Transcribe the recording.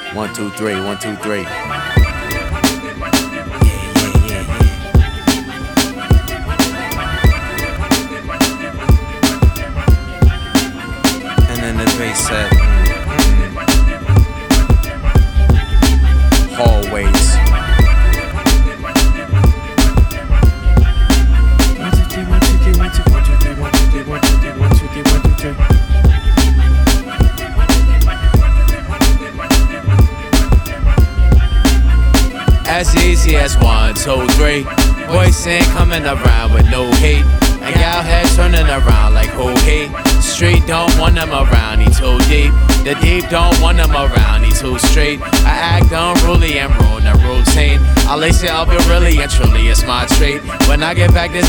1, 2, 3, 1, 2, 3. And then the bass said, hallways. 1, 2, 3, 1, 2, 3, 1, 2, 1, 2, 3, 1, 2, 3, 1, 2, 3, 1, 2, 3, 1, 2, 3. As easy as 1, 2, 3. Boys ain't coming around with no hate. And gal head turning around like who hate. Street don't want them around, he too deep. The deep don't want them around, he too straight. I act unruly and ruin the routine. I lace it up, it really and truly, it's my trait. When I get back this